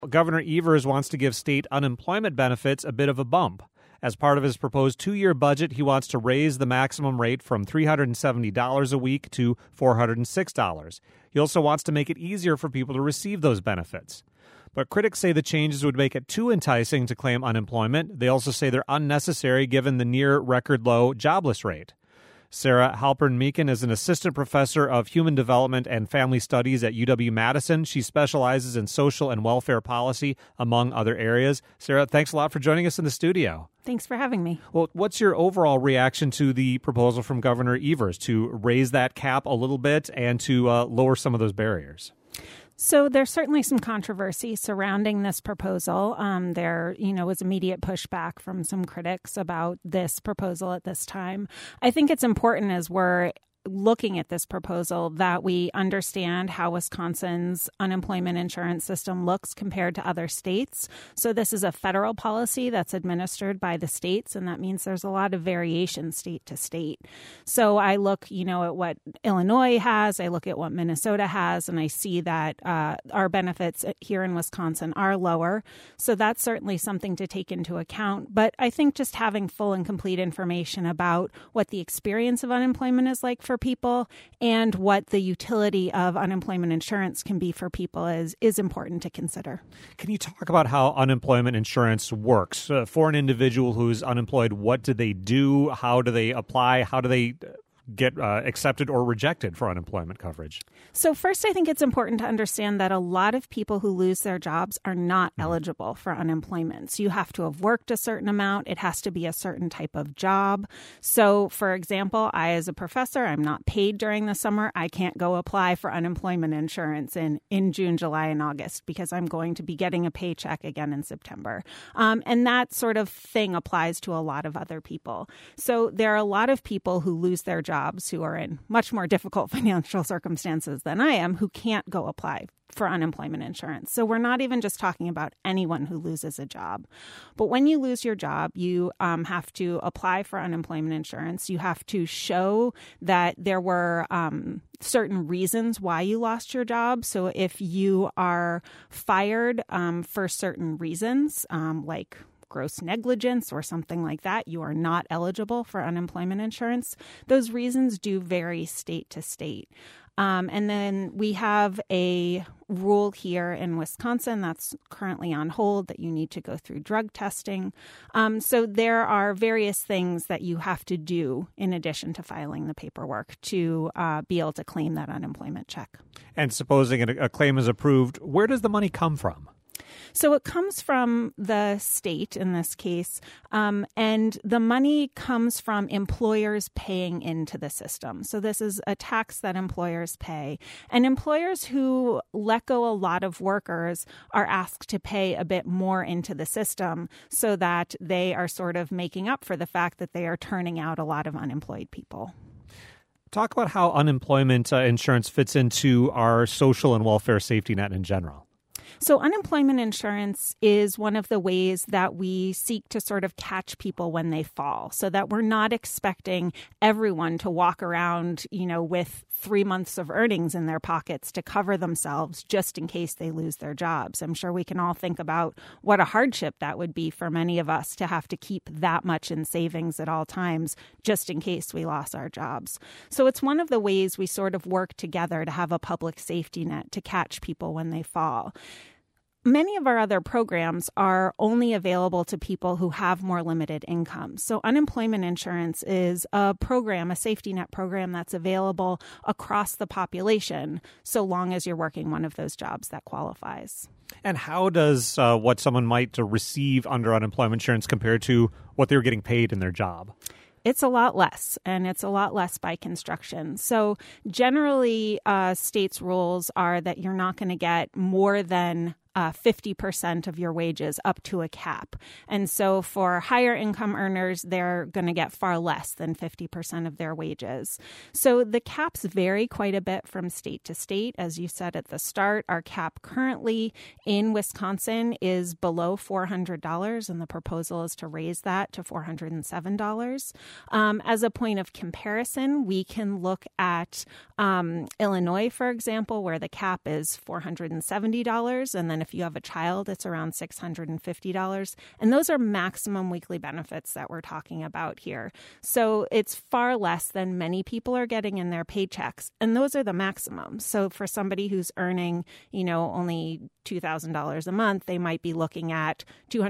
Governor Evers wants to give state unemployment benefits a bit of a bump. As part of his proposed 2-year budget, he wants to raise the maximum rate from $370 a week to $406. He also wants to make it easier for people to receive those benefits. But critics say the changes would make it too enticing to claim unemployment. They also say they're unnecessary given the near record low jobless rate. Sarah Halpern-Meakin is an assistant professor of human development and family studies at UW-Madison. She specializes in social and welfare policy, among other areas. Sarah, thanks a lot for joining us in the studio. Thanks for having me. Well, what's your overall reaction to the proposal from Governor Evers to raise that cap a little bit and to lower some of those barriers? So there's certainly some controversy surrounding this proposal. There, was immediate pushback from some critics about this proposal at this time. I think it's important as we're looking at this proposal that we understand how Wisconsin's unemployment insurance system looks compared to other states. So this is a federal policy that's administered by the states, and that means there's a lot of variation state to state. So I look, at what Illinois has, I look at what Minnesota has, and I see that our benefits here in Wisconsin are lower. So that's certainly something to take into account. But I think just having full and complete information about what the experience of unemployment is like for people and what the utility of unemployment insurance can be for people is important to consider. Can you talk about how unemployment insurance works? For an individual who's unemployed, what do they do? How do they apply? How do they get accepted or rejected for unemployment coverage? So first, I think it's important to understand that a lot of people who lose their jobs are not eligible for unemployment. So you have to have worked a certain amount. It has to be a certain type of job. So, for example, I, as a professor, I'm not paid during the summer. I can't go apply for unemployment insurance in June, July, and August because I'm going to be getting a paycheck again in September. And that sort of thing applies to a lot of other people. So there are a lot of people who lose their jobs who are in much more difficult financial circumstances than I am who can't go apply for unemployment insurance. So we're not even just talking about anyone who loses a job. But when you lose your job, you have to apply for unemployment insurance. You have to show that there were certain reasons why you lost your job. So if you are fired for certain reasons, like gross negligence or something like that, you are not eligible for unemployment insurance. Those reasons do vary state to state. And then we have a rule here in Wisconsin that's currently on hold that you need to go through drug testing. So there are various things that you have to do in addition to filing the paperwork to be able to claim that unemployment check. And supposing a claim is approved, where does the money come from? So it comes from the state in this case, and the money comes from employers paying into the system. So this is a tax that employers pay. And employers who let go a lot of workers are asked to pay a bit more into the system so that they are sort of making up for the fact that they are turning out a lot of unemployed people. Talk about how unemployment insurance fits into our social and welfare safety net in general. So unemployment insurance is one of the ways that we seek to sort of catch people when they fall, so that we're not expecting everyone to walk around, with 3 months of earnings in their pockets to cover themselves just in case they lose their jobs. I'm sure we can all think about what a hardship that would be for many of us to have to keep that much in savings at all times just in case we lost our jobs. So it's one of the ways we sort of work together to have a public safety net to catch people when they fall. Many of our other programs are only available to people who have more limited incomes. So unemployment insurance is a program, a safety net program that's available across the population, so long as you're working one of those jobs that qualifies. And how does what someone might receive under unemployment insurance compare to what they were getting paid in their job? It's a lot less, and it's a lot less by construction. So generally, states' rules are that you're not going to get more than 50% of your wages up to a cap. And so for higher income earners, they're going to get far less than 50% of their wages. So the caps vary quite a bit from state to state. As you said at the start, our cap currently in Wisconsin is below $400, and the proposal is to raise that to $407. As a point of comparison, we can look at Illinois, for example, where the cap is $470, and then then if you have a child, it's around $650. And those are maximum weekly benefits that we're talking about here. So it's far less than many people are getting in their paychecks. And those are the maximums. So for somebody who's earning, only $2,000 a month, they might be looking at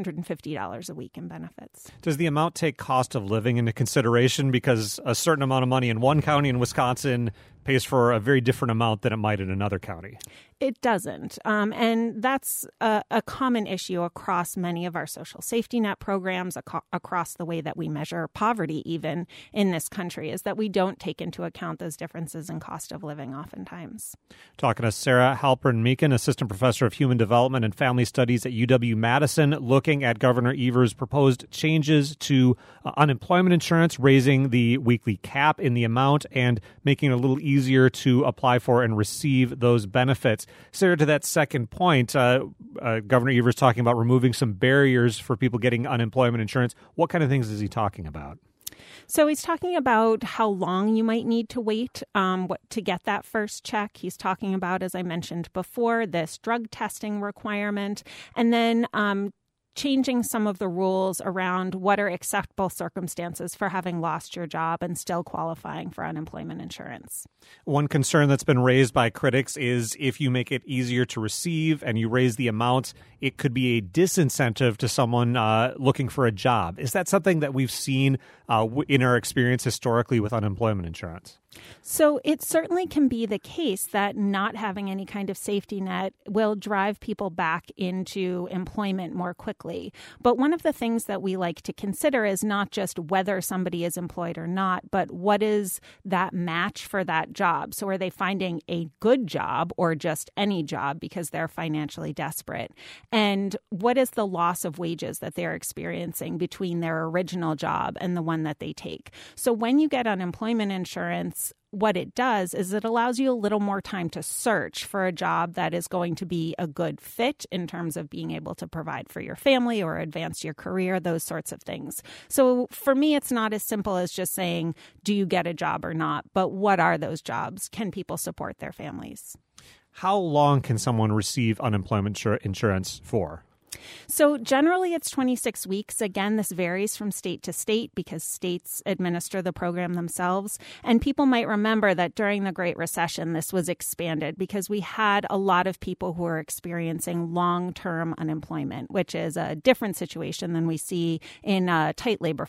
$250 a week in benefits. Does the amount take cost of living into consideration? Because a certain amount of money in one county in Wisconsin pays for a very different amount than it might in another county. It doesn't. And that's a common issue across many of our social safety net programs, across the way that we measure poverty even in this country, is that we don't take into account those differences in cost of living oftentimes. Talking to Sarah Halpern-Meekin, Assistant Professor of Human Development and Family Studies at UW-Madison, looking at Governor Evers' proposed changes to unemployment insurance, raising the weekly cap in the amount and making it a little easier to apply for and receive those benefits. Sarah, to that second point, Governor Evers talking about removing some barriers for people getting unemployment insurance. What kind of things is he talking about? So he's talking about how long you might need to wait to get that first check. He's talking about, as I mentioned before, this drug testing requirement, and then changing some of the rules around what are acceptable circumstances for having lost your job and still qualifying for unemployment insurance. One concern that's been raised by critics is if you make it easier to receive and you raise the amounts, it could be a disincentive to someone looking for a job. Is that something that we've seen in our experience historically with unemployment insurance? So it certainly can be the case that not having any kind of safety net will drive people back into employment more quickly. But one of the things that we like to consider is not just whether somebody is employed or not, but what is that match for that job? So are they finding a good job or just any job because they're financially desperate? And what is the loss of wages that they're experiencing between their original job and the one that they take? So when you get unemployment insurance, what it does is it allows you a little more time to search for a job that is going to be a good fit in terms of being able to provide for your family or advance your career, those sorts of things. So for me, it's not as simple as just saying, do you get a job or not? But what are those jobs? Can people support their families? How long can someone receive unemployment insurance for? So generally, it's 26 weeks. Again, this varies from state to state because states administer the program themselves. And people might remember that during the Great Recession, this was expanded because we had a lot of people who were experiencing long-term unemployment, which is a different situation than we see in a tight labor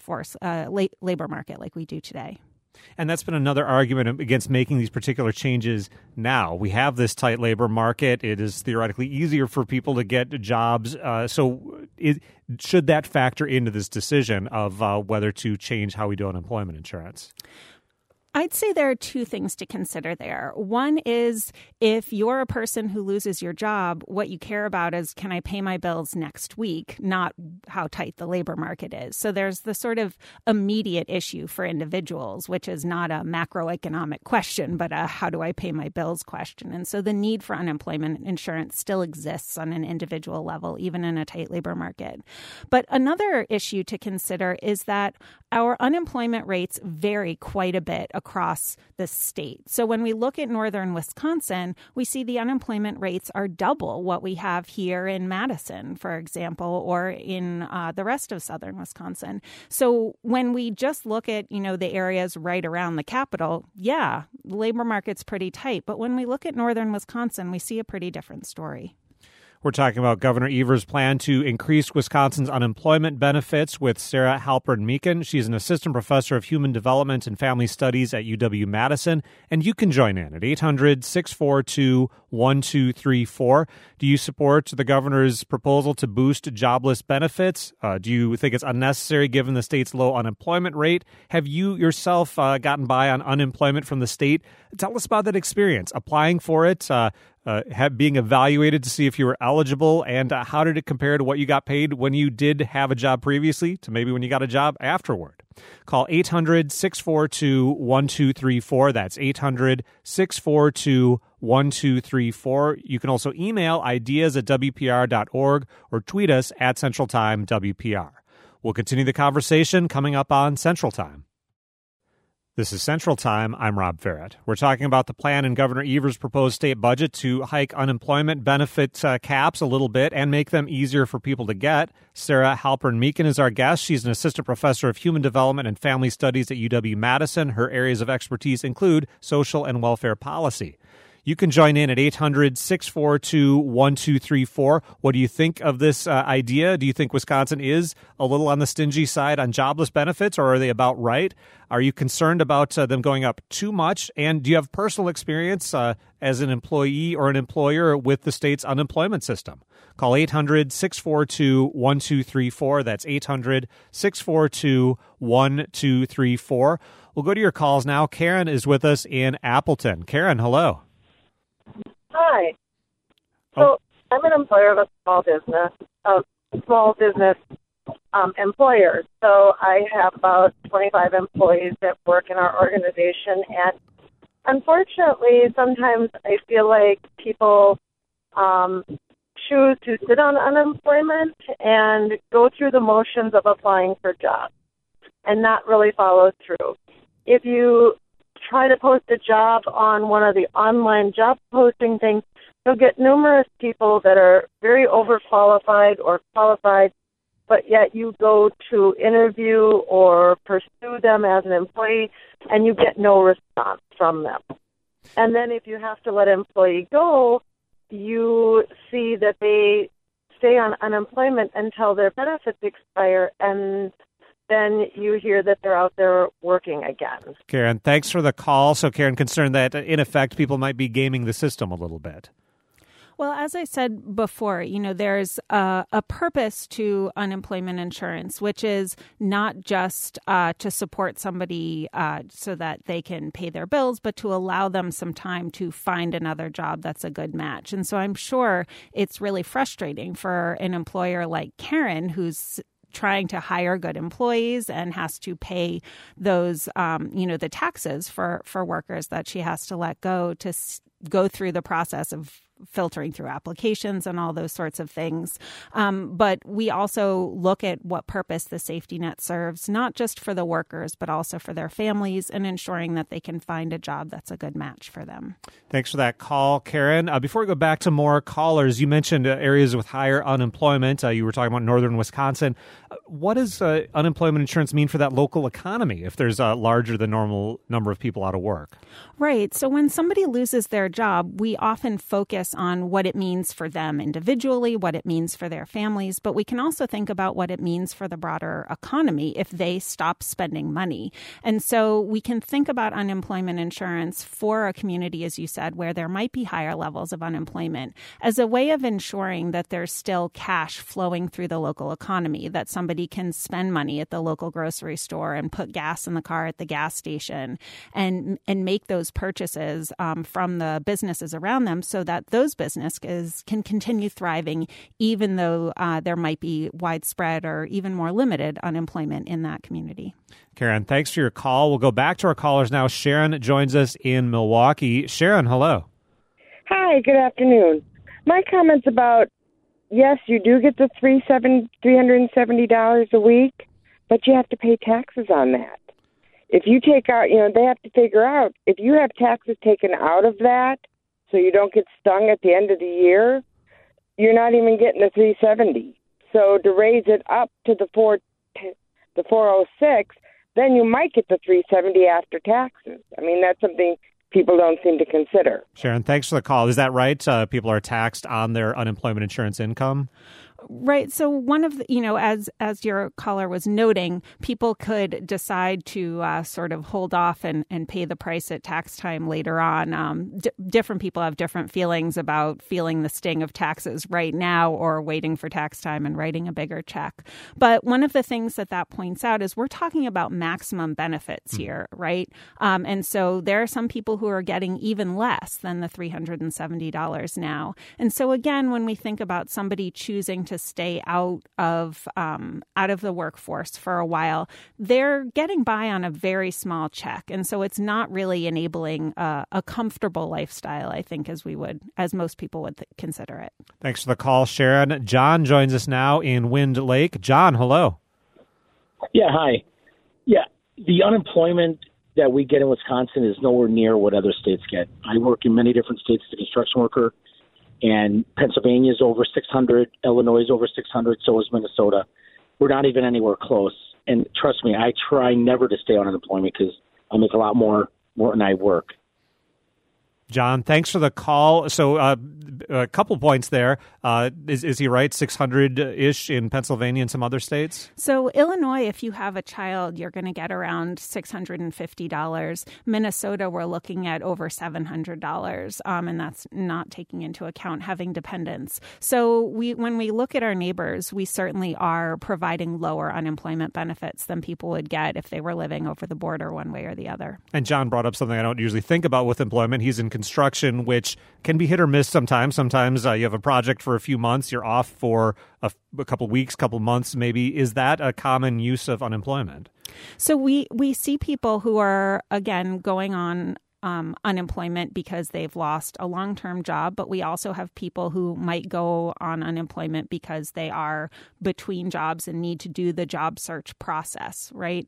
market like we do today. And that's been another argument against making these particular changes now. We have this tight labor market. It is theoretically easier for people to get jobs. Should that factor into this decision of whether to change how we do unemployment insurance? I'd say there are two things to consider there. One is if you're a person who loses your job, what you care about is, can I pay my bills next week, not how tight the labor market is. So there's the sort of immediate issue for individuals, which is not a macroeconomic question, but a how do I pay my bills question. And so the need for unemployment insurance still exists on an individual level, even in a tight labor market. But another issue to consider is that our unemployment rates vary quite a bit across the state. So when we look at northern Wisconsin, we see the unemployment rates are double what we have here in Madison, for example, or in the rest of southern Wisconsin. So when we just look at, the areas right around the capital, the labor market's pretty tight. But when we look at northern Wisconsin, we see a pretty different story. We're talking about Governor Evers' plan to increase Wisconsin's unemployment benefits with Sarah Halpern-Meekin. She's an assistant professor of human development and family studies at UW-Madison, and you can join in at 800-642-1234. Do you support the governor's proposal to boost jobless benefits? Do you think it's unnecessary given the state's low unemployment rate? Have you yourself gotten by on unemployment from the state? Tell us about that experience, applying for it, being evaluated to see if you were eligible, and how did it compare to what you got paid when you did have a job previously to maybe when you got a job afterward. Call 800-642-1234. That's 800-642-1234. You can also email ideas@WPR.org or tweet us at Central Time WPR. We'll continue the conversation coming up on Central Time. This is Central Time. I'm Rob Farrett. We're talking about the plan in Governor Evers' proposed state budget to hike unemployment benefit caps a little bit and make them easier for people to get. Sarah Halpern-Meakin is our guest. She's an assistant professor of human development and family studies at UW-Madison. Her areas of expertise include social and welfare policy. You can join in at 800-642-1234. What do you think of this idea? Do you think Wisconsin is a little on the stingy side on jobless benefits, or are they about right? Are you concerned about them going up too much? And do you have personal experience as an employee or an employer with the state's unemployment system? Call 800-642-1234. That's 800-642-1234. We'll go to your calls now. Karen is with us in Appleton. Karen, hello. Hi. So I'm an employer of a small business employer. So I have about 25 employees that work in our organization. And unfortunately, sometimes I feel like people choose to sit on unemployment and go through the motions of applying for jobs and not really follow through. If you try to post a job on one of the online job posting things, you'll get numerous people that are very overqualified or qualified, but yet you go to interview or pursue them as an employee, and you get no response from them. And then if you have to let an employee go, you see that they stay on unemployment until their benefits expire, and then you hear that they're out there working again. Karen, thanks for the call. So, Karen, concerned that, in effect, people might be gaming the system a little bit. Well, as I said before, there's a purpose to unemployment insurance, which is not just to support somebody so that they can pay their bills, but to allow them some time to find another job that's a good match. And so I'm sure it's really frustrating for an employer like Karen, who's trying to hire good employees and has to pay those, the taxes for workers that she has to let go to go through the process of filtering through applications and all those sorts of things. But we also look at what purpose the safety net serves, not just for the workers, but also for their families and ensuring that they can find a job that's a good match for them. Thanks for that call, Karen. Before we go back to more callers, you mentioned areas with higher unemployment. You were talking about northern Wisconsin. What does unemployment insurance mean for that local economy if there's a larger than normal number of people out of work? Right. So when somebody loses their job, we often focus on what it means for them individually, what it means for their families, but we can also think about what it means for the broader economy if they stop spending money. And so we can think about unemployment insurance for a community, as you said, where there might be higher levels of unemployment as a way of ensuring that there's still cash flowing through the local economy, that somebody can spend money at the local grocery store and put gas in the car at the gas station and make those purchases from the businesses around them so that those businesses can continue thriving even though there might be widespread or even more limited unemployment in that community. Karen, thanks for your call. We'll go back to our callers now. Sharon joins us in Milwaukee. Sharon, hello. Hi, good afternoon. My comments about, yes, you do get the $370 a week, but you have to pay taxes on that. If you take out, they have to figure out, if you have taxes taken out of that, so you don't get stung at the end of the year, you're not even getting the $370. So to raise it up to the $406, then you might get the $370 after taxes. I mean, that's something people don't seem to consider. Sharon, thanks for the call. Is that right? People are taxed on their unemployment insurance income? Right. So one of the, as your caller was noting, people could decide to sort of hold off and pay the price at tax time later on. Different people have different feelings about feeling the sting of taxes right now or waiting for tax time and writing a bigger check. But one of the things that points out is we're talking about maximum benefits here, right? And so there are some people who are getting even less than the $370 now. And so again, when we think about somebody choosing to stay out of the workforce for a while, they're getting by on a very small check, and so it's not really enabling a comfortable lifestyle, I think, as most people would consider it. Thanks for the call, Sharon. John joins us now in Wind Lake. John, hello. Yeah, hi. Yeah, the unemployment that we get in Wisconsin is nowhere near what other states get. I work in many different states as a construction worker, and Pennsylvania is over 600, Illinois is over 600, so is Minnesota. We're not even anywhere close. And trust me, I try never to stay on unemployment because I make a lot more than I work. John, thanks for the call. So a couple points there. Is he right? 600-ish in Pennsylvania and some other states? So Illinois, if you have a child, you're going to get around $650. Minnesota, we're looking at over $700, and that's not taking into account having dependents. So when we look at our neighbors, we certainly are providing lower unemployment benefits than people would get if they were living over the border one way or the other. And John brought up something I don't usually think about with employment. He's in construction, which can be hit or miss sometimes. Sometimes you have a project for a few months, you're off for a couple weeks, couple months maybe. Is that a common use of unemployment? So we see people who are, again, going on unemployment because they've lost a long-term job, but we also have people who might go on unemployment because they are between jobs and need to do the job search process, right?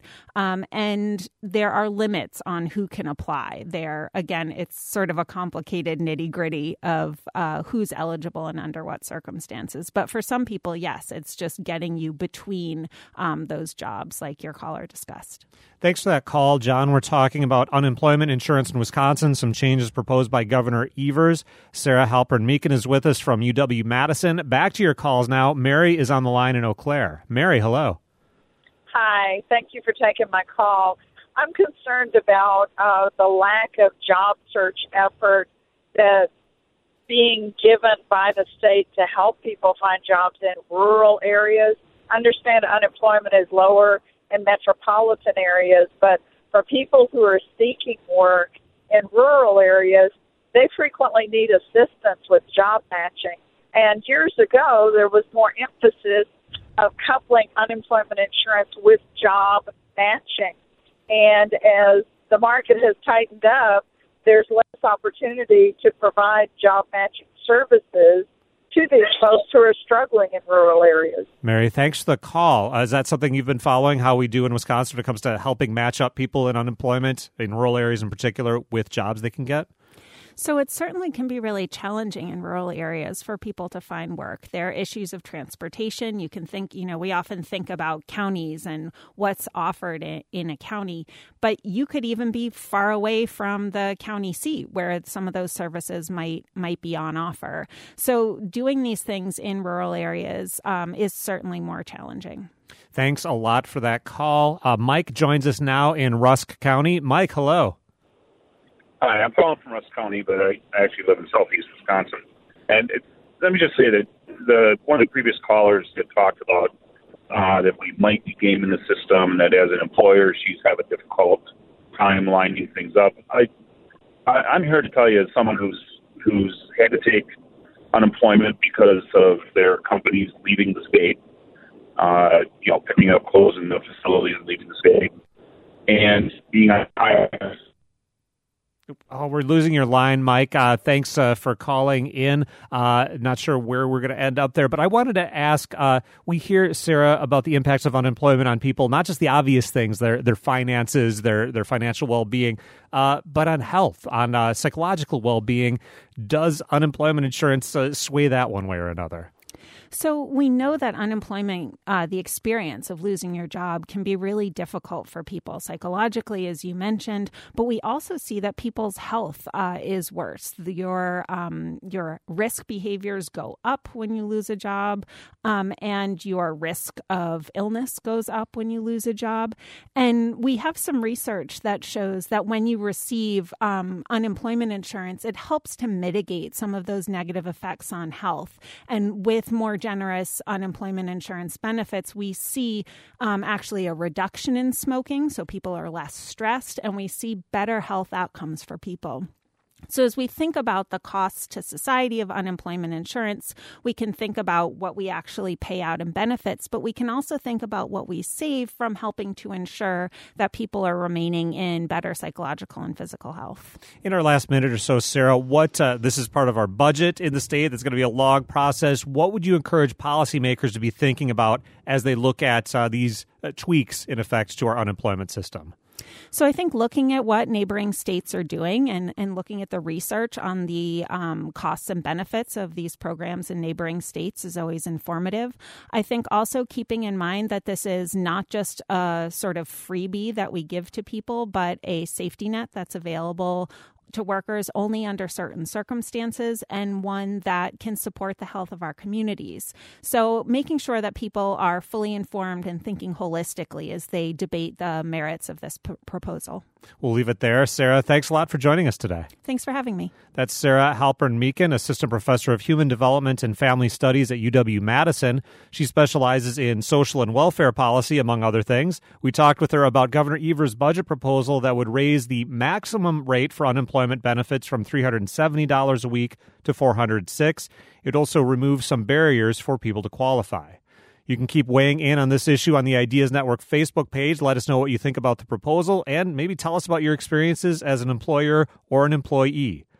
And there are limits on who can apply there. Again, it's sort of a complicated nitty-gritty of who's eligible and under what circumstances. But for some people, yes, it's just getting you between those jobs like your caller discussed. Thanks for that call, John. We're talking about unemployment insurance in Wisconsin, some changes proposed by Governor Evers. Sarah Halpern-Meekin is with us from UW-Madison. Back to your calls now. Mary is on the line in Eau Claire. Mary, hello. Hi. Thank you for taking my call. I'm concerned about the lack of job search effort that's being given by the state to help people find jobs in rural areas. I understand unemployment is lower in metropolitan areas, but for people who are seeking work in rural areas, they frequently need assistance with job matching. And years ago, there was more emphasis of coupling unemployment insurance with job matching. And as the market has tightened up, there's less opportunity to provide job matching services to these folks who are struggling in rural areas. Mary, thanks for the call. Is that something you've been following, how we do in Wisconsin when it comes to helping match up people in unemployment, in rural areas in particular, with jobs they can get? So it certainly can be really challenging in rural areas for people to find work. There are issues of transportation. You can think, we often think about counties and what's offered in a county, but you could even be far away from the county seat where some of those services might be on offer. So doing these things in rural areas is certainly more challenging. Thanks a lot for that call. Mike joins us now in Rusk County. Mike, hello. Hi, I'm calling from Rusk County, but I actually live in southeast Wisconsin. And let me just say that one of the previous callers had talked about that we might be gaming the system, that as an employer, she's having a difficult time lining things up. I'm here to tell you, as someone who's had to take unemployment because of their companies leaving the state, picking up clothes in the facilities and leaving the state, and being on IRS. Oh, we're losing your line, Mike. Thanks for calling in. Not sure where we're going to end up there, but I wanted to ask, we hear, Sarah, about the impacts of unemployment on people, not just the obvious things, their finances, their financial well-being, but on health, on psychological well-being. Does unemployment insurance sway that one way or another? So we know that unemployment, the experience of losing your job can be really difficult for people psychologically, as you mentioned, but we also see that people's health is worse. Your risk behaviors go up when you lose a job, and your risk of illness goes up when you lose a job. And we have some research that shows that when you receive unemployment insurance, it helps to mitigate some of those negative effects on health. And with more generous unemployment insurance benefits, we see actually a reduction in smoking, so people are less stressed, and we see better health outcomes for people. So as we think about the costs to society of unemployment insurance, we can think about what we actually pay out in benefits, but we can also think about what we save from helping to ensure that people are remaining in better psychological and physical health. In our last minute or so, Sarah, this is part of our budget in the state. It's going to be a long process. What would you encourage policymakers to be thinking about as they look at these tweaks in effect to our unemployment system? So I think looking at what neighboring states are doing and looking at the research on the costs and benefits of these programs in neighboring states is always informative. I think also keeping in mind that this is not just a sort of freebie that we give to people, but a safety net that's available to workers only under certain circumstances, and one that can support the health of our communities. So making sure that people are fully informed and thinking holistically as they debate the merits of this proposal. We'll leave it there. Sarah, thanks a lot for joining us today. Thanks for having me. That's Sarah Halpern-Meakin, Assistant Professor of Human Development and Family Studies at UW-Madison. She specializes in social and welfare policy, among other things. We talked with her about Governor Evers' budget proposal that would raise the maximum rate for unemployment benefits from $370 a week to $406. It also removes some barriers for people to qualify. You can keep weighing in on this issue on the Ideas Network Facebook page. Let us know what you think about the proposal and maybe tell us about your experiences as an employer or an employee.